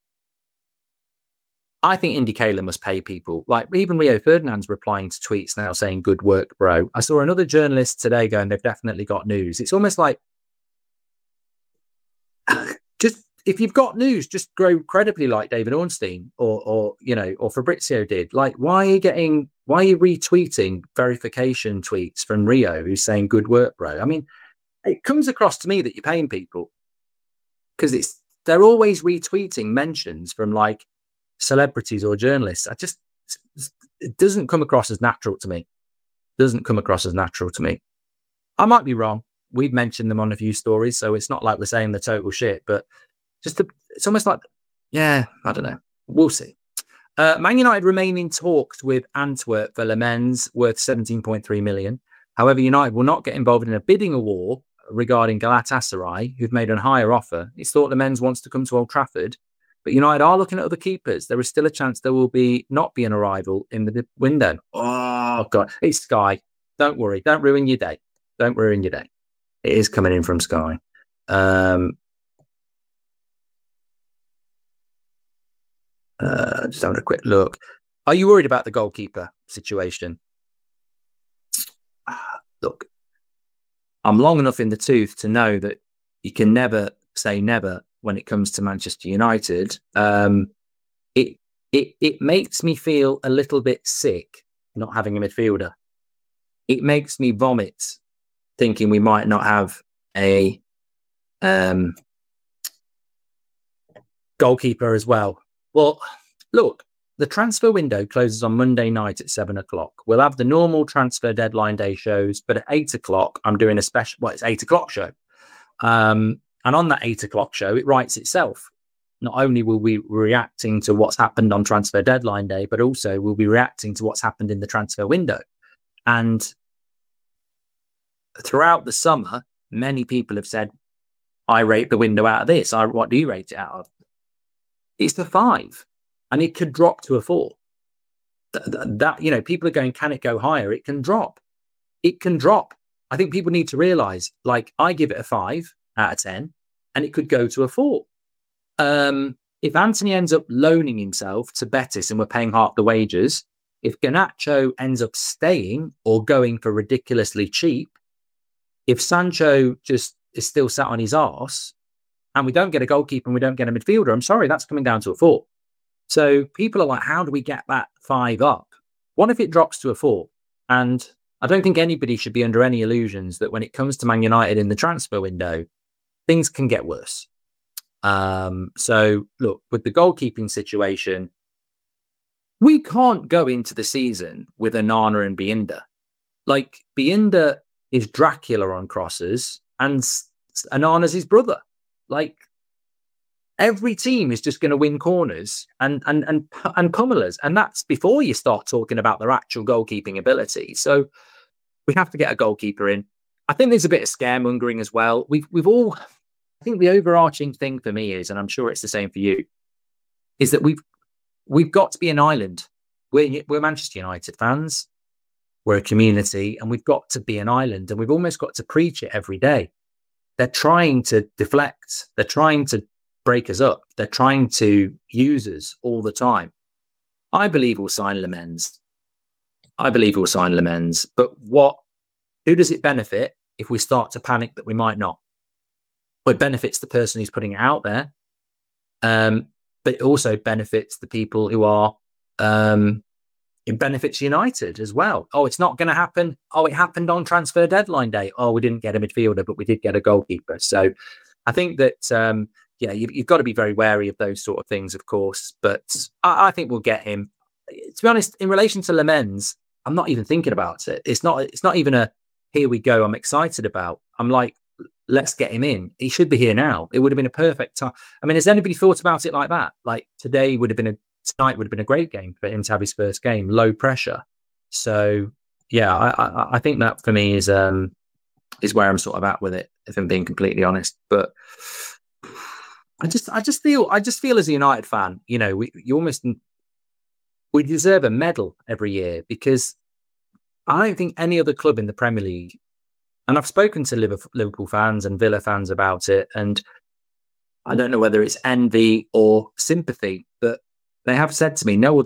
I think Indy Kaler must pay people. Like, even Rio Ferdinand's replying to tweets now saying, good work, bro. I saw another journalist today going, they've definitely got news. It's almost like, if you've got news, just grow credibly like David Ornstein or Fabrizio did. Like, why are you retweeting verification tweets from Rio who's saying good work, bro? I mean, it comes across to me that you're paying people because they're always retweeting mentions from like celebrities or journalists. It doesn't come across as natural to me. I might be wrong. We've mentioned them on a few stories, so it's not like we're saying the total shit, but it's almost like, yeah, I don't know. We'll see. Man United remain in talks with Antwerp for Le Mans worth 17.3 million. However, United will not get involved in a bidding war regarding Galatasaray, who've made a higher offer. It's thought Le Mans wants to come to Old Trafford, but United are looking at other keepers. There is still a chance there will not be an arrival in the window. Oh, God. It's Sky. Don't worry. Don't ruin your day. It is coming in from Sky. Just having a quick look. Are you worried about the goalkeeper situation? Look, I'm long enough in the tooth to know that you can never say never when it comes to Manchester United. It makes me feel a little bit sick not having a midfielder. It makes me vomit thinking we might not have a goalkeeper as well. Well, look, the transfer window closes on Monday night at 7:00. We'll have the normal transfer deadline day shows, but at 8:00, I'm doing a special, it's 8:00 show. And on that 8:00 show, it writes itself. Not only will we be reacting to what's happened on transfer deadline day, but also we'll be reacting to what's happened in the transfer window. And throughout the summer, many people have said, I rate the window out of this. What do you rate it out of? It's a 5, and it could drop to a 4. People are going, can it go higher? It can drop. I think people need to realize, like, I give it a 5 out of 10, and it could go to a 4. If Anthony ends up loaning himself to Betis and we're paying half the wages, if Garnacho ends up staying or going for ridiculously cheap, if Sancho just is still sat on his arse and we don't get a goalkeeper and we don't get a midfielder, I'm sorry, that's coming down to a 4. So people are like, how do we get that 5 up? What if it drops to a 4? And I don't think anybody should be under any illusions that when it comes to Man United in the transfer window, things can get worse. So look, with the goalkeeping situation, we can't go into the season with Onana and Biinda. Like, Biinda is Dracula on crosses and Onana's his brother. Like, every team is just going to win corners and pummelers. And that's before you start talking about their actual goalkeeping ability. So we have to get a goalkeeper in. I think there's a bit of scaremongering as well. I think the overarching thing for me is, and I'm sure it's the same for you, is that we've got to be an island. We're Manchester United fans. We're a community, and we've got to be an island, and we've almost got to preach it every day. They're trying to deflect. They're trying to break us up. They're trying to use us all the time. I believe we'll sign Le Mans. But who does it benefit if we start to panic that we might not? Well, it benefits the person who's putting it out there. But it also benefits the people who are, it benefits United as well. Oh, it's not going to happen. Oh, it happened on transfer deadline day. Oh, we didn't get a midfielder, but we did get a goalkeeper. So I think that, you've got to be very wary of those sort of things, of course. But I think we'll get him. To be honest, in relation to Le Mans, I'm not even thinking about it. It's not even a, here we go, I'm excited about. I'm like, let's get him in. He should be here now. It would have been a perfect time. I mean, has anybody thought about it like that? Like, tonight would have been a great game for him to have his first game, low pressure. So yeah, I think that for me is where I'm sort of at with it, if I'm being completely honest. But I just feel as a United fan, we deserve a medal every year, because I don't think any other club in the Premier League, and I've spoken to Liverpool fans and Villa fans about it, and I don't know whether it's envy or sympathy, but they have said to me, no,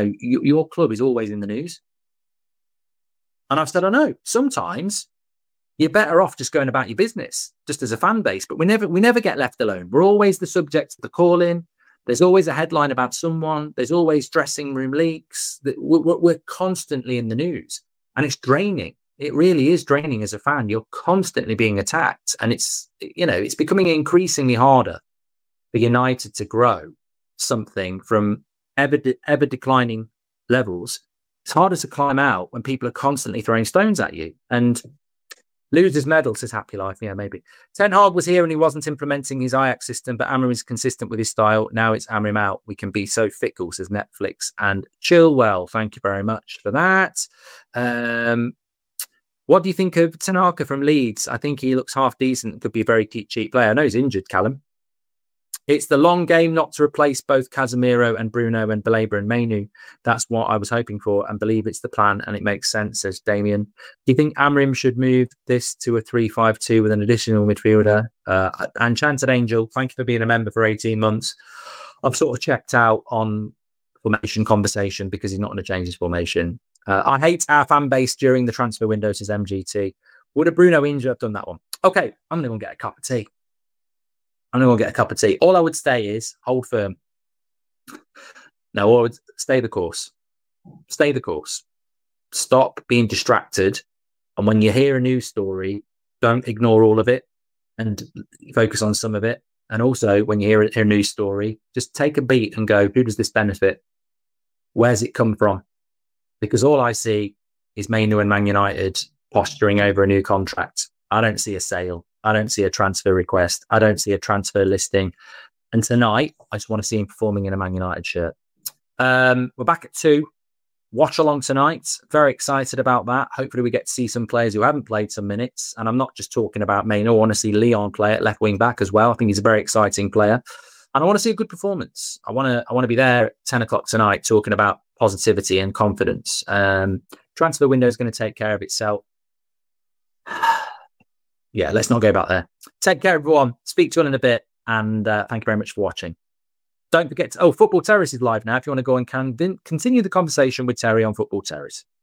your club is always in the news. And I've said, I know, sometimes you're better off just going about your business, just as a fan base. But we never get left alone. We're always the subject of the call-in. There's always a headline about someone. There's always dressing room leaks. We're constantly in the news, and it's draining. It really is draining as a fan. You're constantly being attacked, and it's becoming increasingly harder for United to grow something from ever declining levels. It's harder to climb out when people are constantly throwing stones at you. And losers medal, says Happy Life. Yeah, maybe. Ten Hag was here and he wasn't implementing his Ajax system, but Amorim is consistent with his style. Now it's Amorim out. We can be so fickle, says Netflix. And Chilwell, thank you very much for that. What do you think of Tanaka from Leeds? I think he looks half decent. Could be a very cheap player. I know he's injured, Callum. It's the long game not to replace both Casemiro and Bruno and Baleba and Mainu. That's what I was hoping for and believe it's the plan and it makes sense, says Damien. Do you think Amorim should move this to a 3-5-2 with an additional midfielder? Enchanted Angel, thank you for being a member for 18 months. I've sort of checked out on formation conversation because he's not going to change his formation. I hate our fan base during the transfer window, says MGT. Would a Bruno injury have done that one? Okay, I'm going to go and get a cup of tea. All I would say is hold firm. No, I would stay the course. Stay the course. Stop being distracted. And when you hear a news story, don't ignore all of it and focus on some of it. And also, when you hear a news story, just take a beat and go, who does this benefit? Where's it come from? Because all I see is Mainu and Man United posturing over a new contract. I don't see a sale. I don't see a transfer request. I don't see a transfer listing. And tonight, I just want to see him performing in a Man United shirt. We're back at 2. Watch along tonight. Very excited about that. Hopefully we get to see some players who haven't played some minutes. And I'm not just talking about Mainu. I want to see Leon play at left wing back as well. I think he's a very exciting player. And I want to see a good performance. I want to be there at 10 o'clock tonight talking about positivity and confidence. Transfer window is going to take care of itself. Yeah, let's not go back there. Take care, everyone. Speak to you all in a bit. And thank you very much for watching. Don't forget Football Terrace is live now. If you want to go and continue the conversation with Terry on Football Terrace.